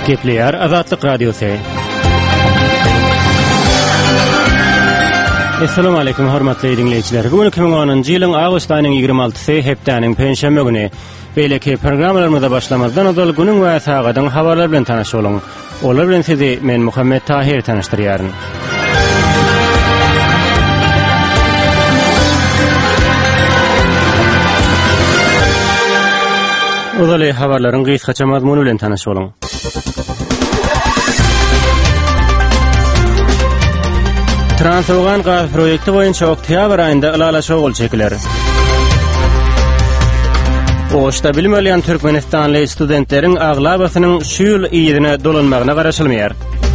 Gepleýär Azatlyk Radiosu. Assalamu alaykum hormatly dinleýijiler. Bugün 2010-njy ýylyň awgust aýynyň 26-sy hepdeniň penşenbe güni. Beýleki programmalarymyza başlamazdan öňe günüň we sagatyň habarlary bilen tanaşyp boluň. Olar bilen sizi men Muhammed Tahir tanıştyrýaryn. Odaly habarlaryň gysgaça mazmuny bilen tanaşyp boluň. Transawgan gaz proýekti boýunça oktyabr aýynda ýylalaşa gol çekiler. Oşda bilim alýan Türkmenistanly studentleriň aglabasynyň şu ýyl ýerine dolanmagyna garaşylmaýar.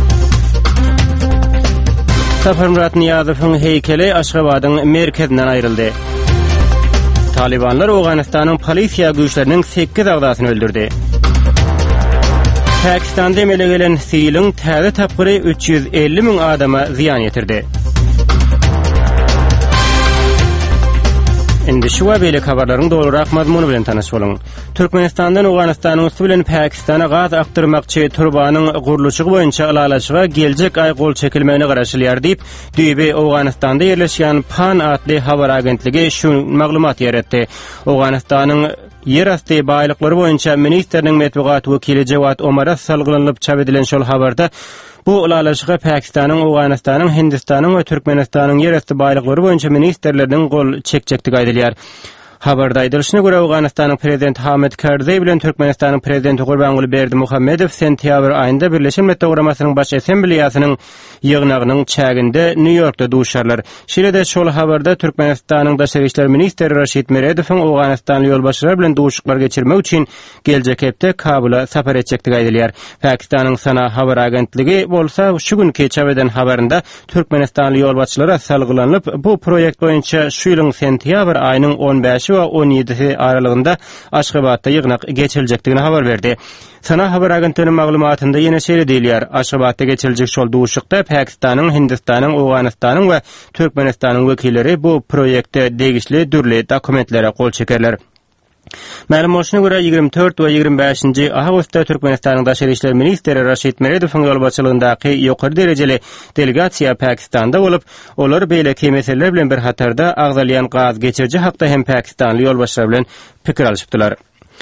Safarmurat Niyazowyň heykeli Aşgabatyň merkezinden aýryldy. Talibanlar Awganystanyň polisiýa güýçleriniň 8 agdasyny öldürdi. Pakistanda emele gelen siliň täze tapgyry 350.000 adama ziyan ýetirdi. Indi şu wabele habarlaryň dolurak mazmuny bilen tanaşyp boluň. Türkmenistandan Awganystanyň su bilen Pakistana gaz aktyrmakçy turbanyň guruluşy boýunça ýylalaşyga geljek aý gol çekilmegine garaşylýar diýip düýbe Awganystanda ýerleşýän PAN adly habar agentligi şu maglumat ýeretdi. Awganystanyň ýerasty baýlyklary boýunça ministriniň medeniýet wekili Jawad Omara salgylanyp çap edilen şol habarda bu ýylalaşyga Pakistanyň, Awganystanyň, Hindistanyň we Türkmenistanyň ýerasty baýlyklary boýunça ministrleriniň gol çekjektigi aýdylýar. Habarda aýdylyşyna görä Awganystanyň prezidenti Hamid Karzai bilen Türkmenistanyň prezidenti Gurbanguly Berdimuhammedow sentýabr aýynda Birleşen Milletler Guramasynyň baş assambleýasynyň ýygnagynyň çäginde New Yorkda duşarlar. Şeýle-de şol habarda Türkmenistanyň Daşary işler ministri Raşid Meredowyň Awganystanly ýolbaşçylar bilen duşuklar geçirmek üçin geljek hepde Kabula sapar etjekdigi aýdylýar. Pakistanyň Sana habar agentligi bolsa şu günki çap eden habarynda Türkmenistanly ýolbaşçylara salgylanyp bu proýekt boýunça şu ýylyň sentýabr aýynyň 15 we 17 aralygynda Aşgabatda ýygnak geçiriljekdigini habar berdi. Sana habar agentliginiň maglumatynda ýene şeýle diýilýär. Aşgabatda geçiriljek şol duşukda Pakistanyň, Hindistanyň, Awganystanyň we Türkmenistanyň wekilleri bu proýekde degişli dürli dokumentlere kol çekerler. Ma'lum bolşuna görä 24 we 25-nji awgustda Türkmenistanyň Daşary işler ministri Raşid Meredowyň ýolbaşçylygyndaky ýokary derejeli delegasiýa Pakistanda bolup, olar beýleki meseleler bilen bir hatarda agzalýan gaz geçirji hakda hem Pakistanly ýolbaşçylar bilen pikir alşypdylar.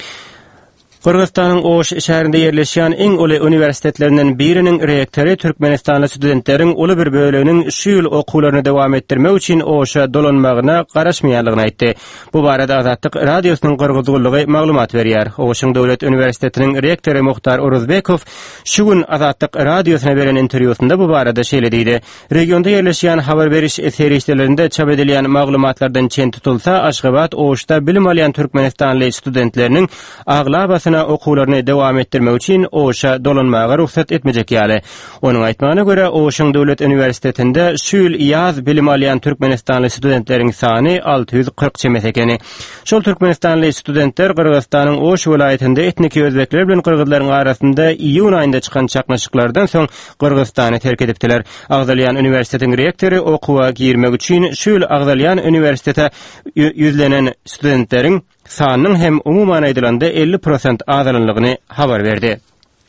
Kırgızstanyň Oş şäherinde ýerleşýän iň uly uniwersitetleriniň biriniň rektory Türkmenistanly studentleriň uly bir böleginiň şu ýyl okularyny dowam etdirmek üçin Oşa dolanmagyna garaşmaýanlygyny aýtdy. Bu barada Azatlyk radiosynyň Kırgızlygy maglumat berýär. Oşuň döwlet uniwersitetiniň rektory Muhtar Uruzbekow şu gün Azatlyk radiosyna beren interwýusynda bu barada şeýle diýdi. Regionda ýerleşýän habar beriş serişlerinde çap edilýän maglumatlardan çen tutulsa, Aşgabat Oşda bilim alýan Türkmenistanly studentleriniň aglabasyna okularyny dowam etdirmek üçin Oşa dolanmaga ruhsat etmejek ýaly. Onuň aýtmagyna görä, Oşuň döwlet uniwersitetinde şu ýyl ýaz bilim alýan Türkmenistanly studentleriň sany 640 çemes ekeni. Şol Türkmenistanly studentler Kırgızstanyň Oş welaýatynda etnik özbekler bilen kyrgyzlaryň arasynda iýun aýynda çykan çaknaşyklardan soň Kırgızstany terk edipdiler. Agzalýan uniwersitetiň rektory okuwa girmek üçin şu ýyl agzalýan uniwersitete ýüzlenen studentleriň sanynyň hem umuman aýdylanda 50% azalanlygyny habar berdi.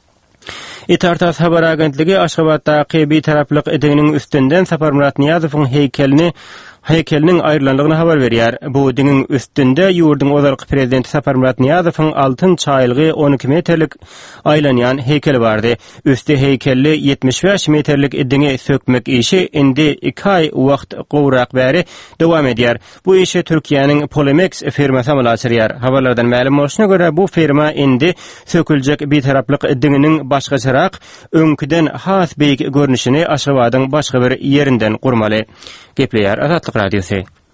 Etartas habar agentligi Aşgabatdaky bir taraplyk edeginiň üstünden Safarmurat Niyazowyň heýkeliniň aýrylanlygyny habar berýär. Bu diňiň üstünde ýurduň ozalky prezidenti Safarmurat Niyazowyň altyn çaýlygy 12 metrlik aýlanýan heykeli bardy. Üstü heykelli 75 metrlik diňe sökmek işi indi 2 aý wagt gowrak bäri dowam edýär. Bu işi Türkiýanyň Polymex firmasy amal açyrýar. Habarlardan ma'lum bolşuna görä bu firma indi söküljek bir taraplyk diňiniň başgaçarak öňküden has beýik görnüşini Aşgabatyň başga bir ýerinden gurmaly. Gepleýär Azatlyk Radiosu.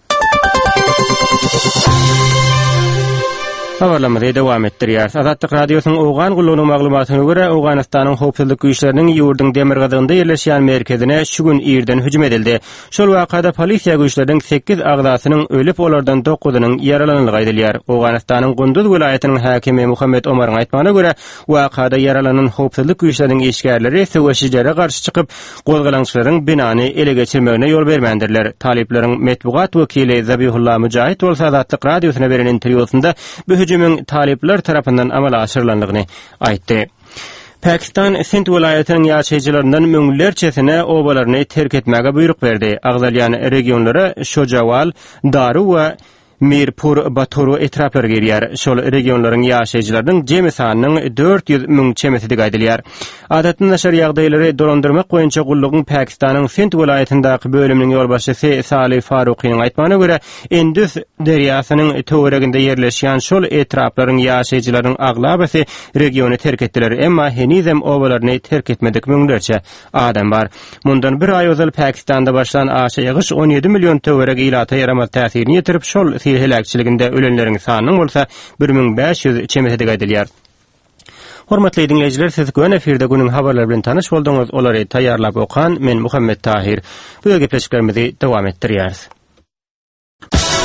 Habarlamada dowam etdirýär. Azatlyk radiosynyň Owgan gullugynyň maglumatyna görä, Awganystanyň howpsuzlyk güýçleriniň ýurdun demirgazygynda ýerleşýän merkezine şu gün ýerden hüjüm edildi. Şol wakada polisiýa güýçleriniň 8 agdasynyň ölüp, olardan 9-nyň yaralanlygy aýdylýar. Awganystanyň Gunduz welaýatynyň hakimi Muhammed Omaryň aýtmagyna görä, wakada yaralanan howpsuzlyk güýçleriniň işgärleri söwüşijlere garşy çykyp, gozgalançylaryň binany ele geçirmegine ýol bermendirler. Talipleriň medeniýet wekili Zabihullah Mujahid bolsa Azatlyk radiosyna beren interwýusynda bu hüjümüň talipler tarapyndan amala aşyrylanlygyny aýtdy. Pakistan Sindh vilayetinin ýaşaýjylaryndan müňlerçesine obalaryny terk etmäge buyruk berdi. Agzalýan regionlara Şojawal, Daru we Mirpur Baturu etrapları gelýär. Şol regionlaryň ýaşaýjylarynyň jemi sanynyň 400 000 çemeti gaýdylýar. Adatda naşar ýagdaýlary dolandyrmak boýunça gullugyň Pakistanyň Sindh vilayetindäki bölüminiň ýolbaşçysy Salih Faruqyň aýtmagyna görä, Indus derýasynyň töwereginde ýerleşýän şol etraplaryň ýaşaýjylaryň aglabasy regiony terk etdiler, emma henizem obalaryny terk etmedik müňlerçe adam bar. Mundan bir aý özel Pakistanda başlan aşaýygyş 17 million töwereg ilata ýaramaz täsirini ýetirip şol helakçiliginde ölenleriň sanynyň bolsa 1500 çemeti gaýdylýar. Hormatly dinleyijiler, siz göň efirde günüň habarlary bilen tanyş bolduňyz. Olary taýýarlap okan men Muhammed Tahir. Bu gepleşiklerimizi dowam etdirýäris.